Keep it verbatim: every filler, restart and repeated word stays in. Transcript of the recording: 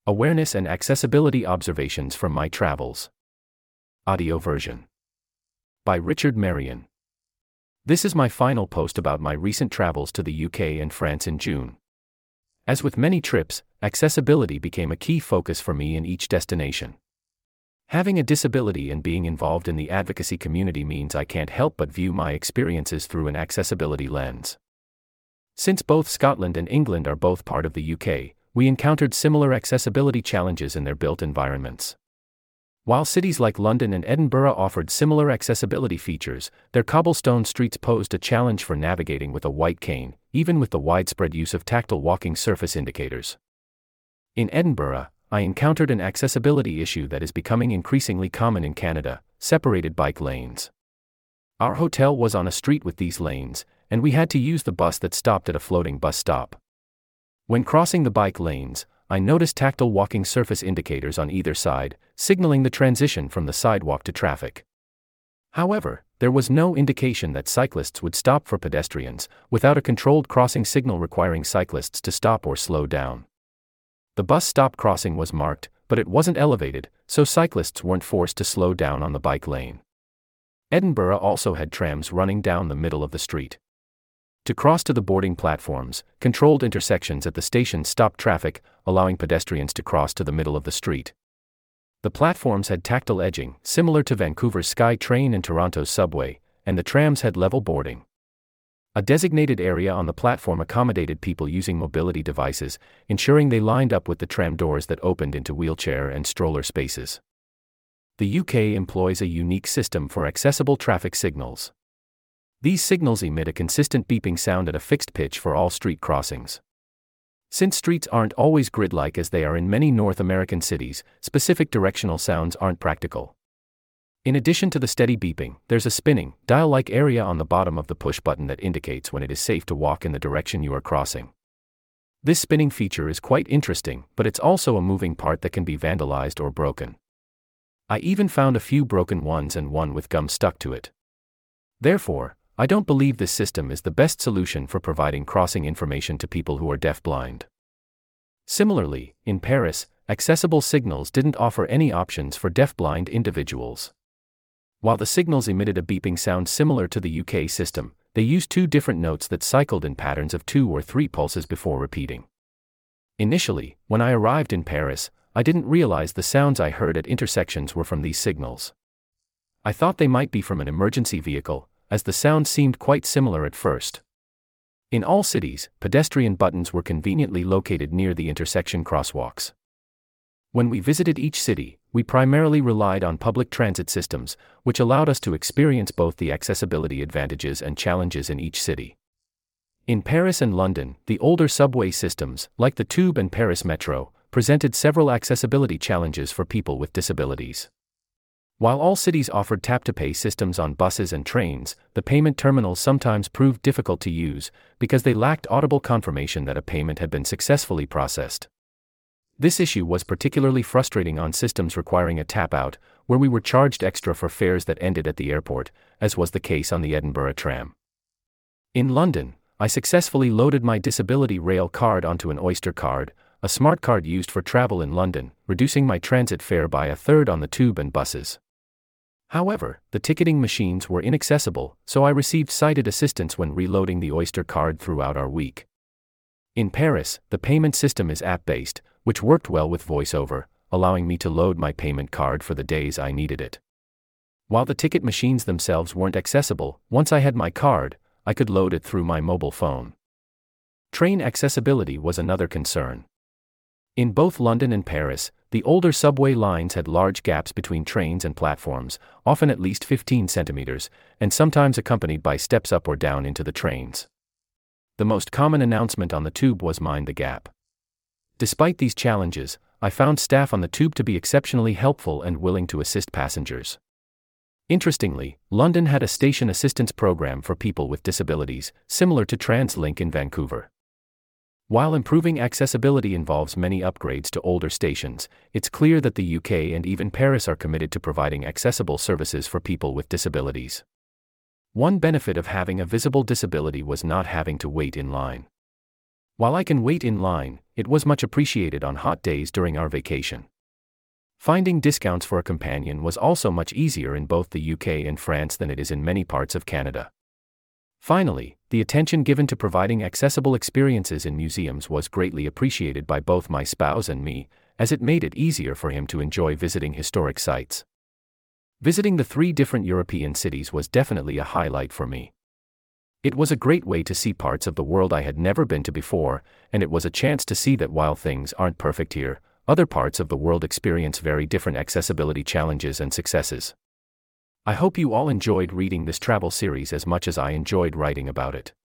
Awareness and Accessibility Observations from My Travels. Audio version. By Richard Marion. This is my final post about my recent travels to the U K and France in June. As with many trips, accessibility became a key focus for me in each destination. Having a disability and being involved in the advocacy community means I can't help but view my experiences through an accessibility lens. Since both Scotland and England are both part of the U K, we encountered similar accessibility challenges in their built environments. While cities like London and Edinburgh offered similar accessibility features, their cobblestone streets posed a challenge for navigating with a white cane, even with the widespread use of tactile walking surface indicators. In Edinburgh, I encountered an accessibility issue that is becoming increasingly common in Canada: separated bike lanes. Our hotel was on a street with these lanes, and we had to use the bus that stopped at a floating bus stop. When crossing the bike lanes, I noticed tactile walking surface indicators on either side, signaling the transition from the sidewalk to traffic. However, there was no indication that cyclists would stop for pedestrians, without a controlled crossing signal requiring cyclists to stop or slow down. The bus stop crossing was marked, but it wasn't elevated, so cyclists weren't forced to slow down on the bike lane. Edinburgh also had trams running down the middle of the street. To cross to the boarding platforms, controlled intersections at the station stopped traffic, allowing pedestrians to cross to the middle of the street. The platforms had tactile edging, similar to Vancouver's Sky Train and Toronto's subway, and the trams had level boarding. A designated area on the platform accommodated people using mobility devices, ensuring they lined up with the tram doors that opened into wheelchair and stroller spaces. The U K employs a unique system for accessible traffic signals. These signals emit a consistent beeping sound at a fixed pitch for all street crossings. Since streets aren't always grid-like as they are in many North American cities, specific directional sounds aren't practical. In addition to the steady beeping, there's a spinning, dial-like area on the bottom of the push button that indicates when it is safe to walk in the direction you are crossing. This spinning feature is quite interesting, but it's also a moving part that can be vandalized or broken. I even found a few broken ones and one with gum stuck to it. Therefore, I don't believe this system is the best solution for providing crossing information to people who are deaf-blind. Similarly, in Paris, accessible signals didn't offer any options for deaf-blind individuals. While the signals emitted a beeping sound similar to the U K system, they used two different notes that cycled in patterns of two or three pulses before repeating. Initially, when I arrived in Paris, I didn't realize the sounds I heard at intersections were from these signals. I thought they might be from an emergency vehicle, as the sounds seemed quite similar at first. In all cities, pedestrian buttons were conveniently located near the intersection crosswalks. When we visited each city, we primarily relied on public transit systems, which allowed us to experience both the accessibility advantages and challenges in each city. In Paris and London, the older subway systems, like the Tube and Paris Metro, presented several accessibility challenges for people with disabilities. While all cities offered tap-to-pay systems on buses and trains, the payment terminals sometimes proved difficult to use because they lacked audible confirmation that a payment had been successfully processed. This issue was particularly frustrating on systems requiring a tap-out, where we were charged extra for fares that ended at the airport, as was the case on the Edinburgh tram. In London, I successfully loaded my Disability Rail card onto an Oyster card, a smart card used for travel in London, reducing my transit fare by a third on the tube and buses. However, the ticketing machines were inaccessible, so I received sighted assistance when reloading the Oyster card throughout our week. In Paris, the payment system is app-based, which worked well with VoiceOver, allowing me to load my payment card for the days I needed it. While the ticket machines themselves weren't accessible, once I had my card, I could load it through my mobile phone. Train accessibility was another concern. In both London and Paris, the older subway lines had large gaps between trains and platforms, often at least fifteen centimeters, and sometimes accompanied by steps up or down into the trains. The most common announcement on the tube was "Mind the gap." Despite these challenges, I found staff on the tube to be exceptionally helpful and willing to assist passengers. Interestingly, London had a station assistance program for people with disabilities, similar to TransLink in Vancouver. While improving accessibility involves many upgrades to older stations, it's clear that the U K and even Paris are committed to providing accessible services for people with disabilities. One benefit of having a visible disability was not having to wait in line. While I can wait in line, it was much appreciated on hot days during our vacation. Finding discounts for a companion was also much easier in both the U K and France than it is in many parts of Canada. Finally, the attention given to providing accessible experiences in museums was greatly appreciated by both my spouse and me, as it made it easier for him to enjoy visiting historic sites. Visiting the three different European cities was definitely a highlight for me. It was a great way to see parts of the world I had never been to before, and it was a chance to see that while things aren't perfect here, other parts of the world experience very different accessibility challenges and successes. I hope you all enjoyed reading this travel series as much as I enjoyed writing about it.